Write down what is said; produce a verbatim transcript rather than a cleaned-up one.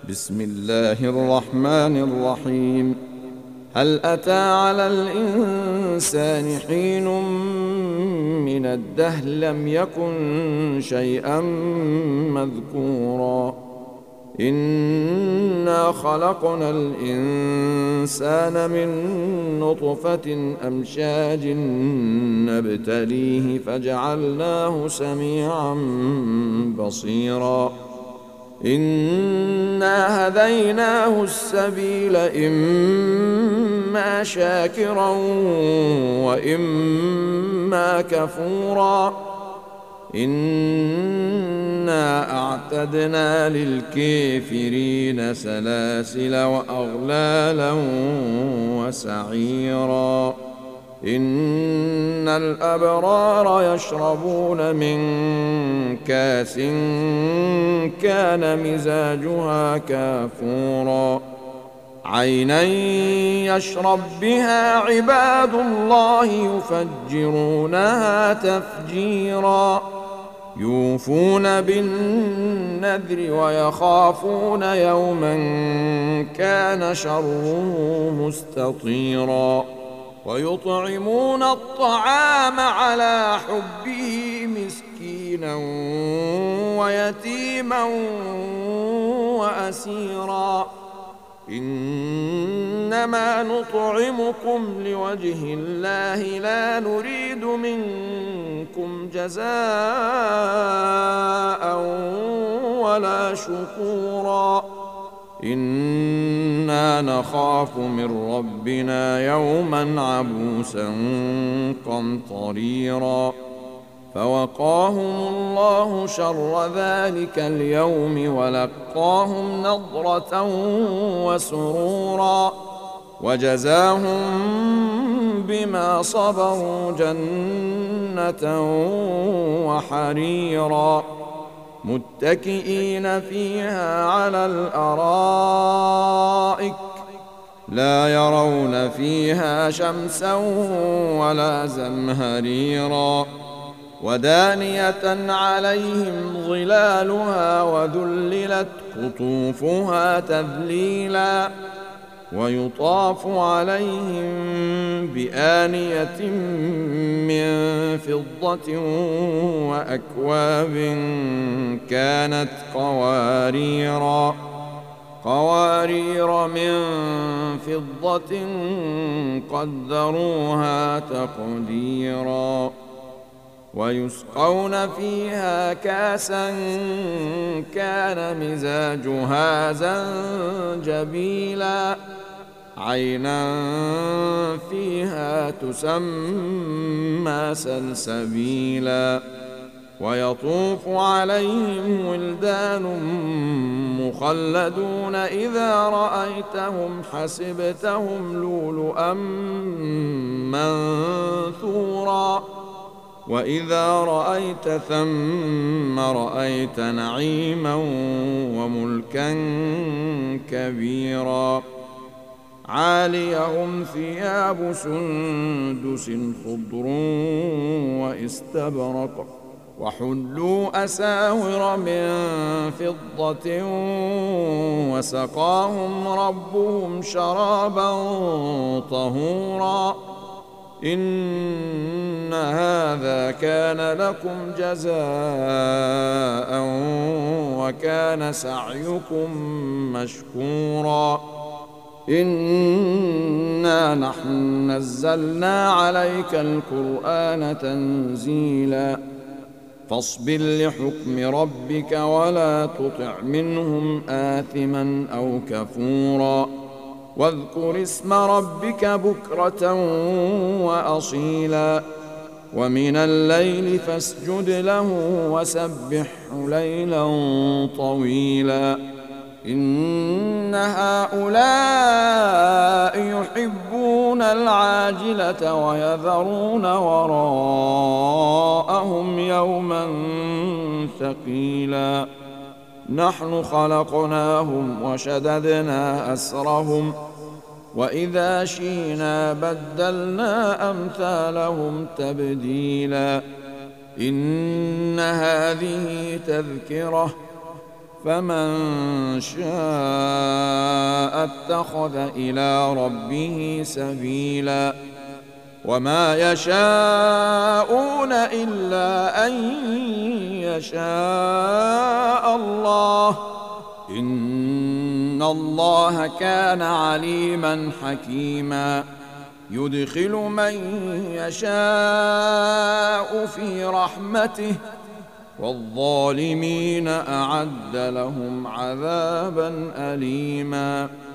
بسم الله الرحمن الرحيم. هل أتى على الإنسان حين من الدهر لم يكن شيئا مذكورا إنا خلقنا الإنسان من نطفة أمشاج نبتليه فجعلناه سميعا بصيرا إنا هديناه السبيل إما شاكرا وإما كفورا إنا أعتدنا للكافرين سلاسل وأغلالا وسعيرا إن الأبرار يشربون من كاس كان مزاجها كافورا عينا يشرب بها عباد الله يفجرونها تفجيرا يوفون بالنذر ويخافون يوما كان شره مستطيرا ويطعمون الطعام على حبه مسكينا ويتيما وأسيرا إنما نطعمكم لوجه الله لا نريد منكم جزاء ولا شكورا إنا نخاف من ربنا يوما عبوسا قمطريرا فوقاهم الله شر ذلك اليوم ولقاهم نضرة وسرورا وجزاهم بما صبروا جنة وحريرا متكئين فيها على الأرائك لا يرون فيها شمسا ولا زمهريرا ودانية عليهم ظلالها وذللت قطوفها تذليلا ويطاف عليهم بآنية من فضة وأكواب كانت قواريرا قوارير من فضة قدروها تقديرا ويسقون فيها كاسا كان مزاجها زنجبيلا عينا فيها تسمى سلسبيلا ويطوف عليهم ولدان مخلدون إذا رأيتهم حسبتهم لؤلؤا منثورا وإذا رأيت ثم رأيت نعيما وملكا كبيرا عاليهم ثياب سندس خضر واستبرق وحلوا أساور من فضة وسقاهم ربهم شرابا طهورا إن هذا كان لكم جزاء وكان سعيكم مشكورا إنا نحن نزلنا عليك القرآن تنزيلا فاصبر لحكم ربك ولا تطع منهم آثما أو كفورا واذكر اسم ربك بكرة وأصيلا ومن الليل فاسجد له وسبحه ليلا طويلا إن هؤلاء يحبون العاجلة ويذرون وراءهم يوما ثقيلا نحن خلقناهم وشددنا أسرهم وإذا شئنا بدلنا أمثالهم تبديلا إن هذه تذكرة فمن شاء اتخذ إلى ربه سبيلا وما يشاءون إلا أن يشاء الله إن الله كان عليما حكيما يدخل من يشاء في رحمته والظالمين أعد لهم عذابا أليما